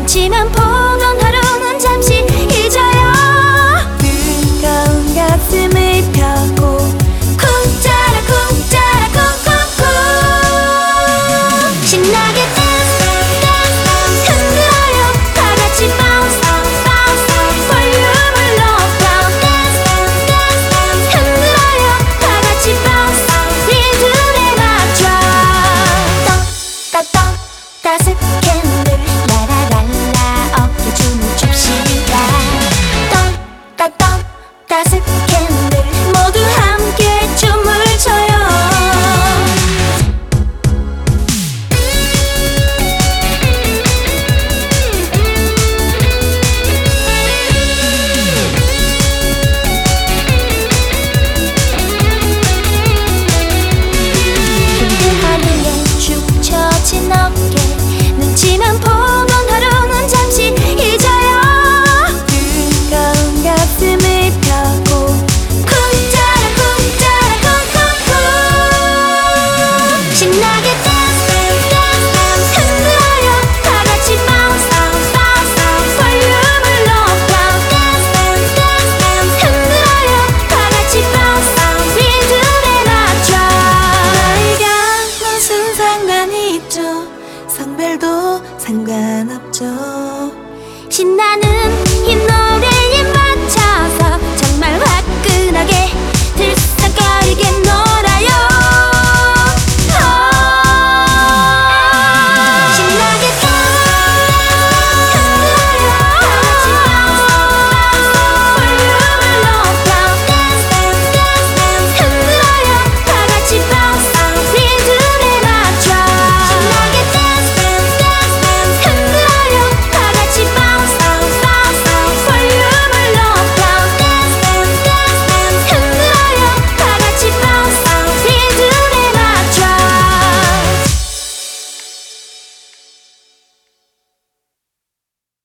눈치만 보던 하루는 잠시 잊어요. 뜨거운 가슴을 펴고 쿵짜라 쿵짜라 쿵쿵쿵 신나게 댄스 댄스 흔들어요. 다같이 bounce bounce 볼륨을 높여 댄스 댄스 흔들어요. 다같이 bounce 리듬에 맞춰 떡 따스한 늘 라라랄라 어깨 춤을 춥시다. 떡 따스한 늘 모두 함께 춤을 춰요. 흰 하늘에 축 처진 어깨 눈치만 보던 하루는 잠시 잊어요. 뜨거운 가슴을 펴고 쿵짜라 쿵짜라 쿵쿵쿵 신나게 댄스 댄스 흔들어요. 다같이 bounce bounce 볼륨을 높여 댄스 댄스 흔들어요. 다같이 bounce 리듬에 맞춰. 나에겐 무슨 상관이 있죠. 성별도 상관없죠. 신나는 흰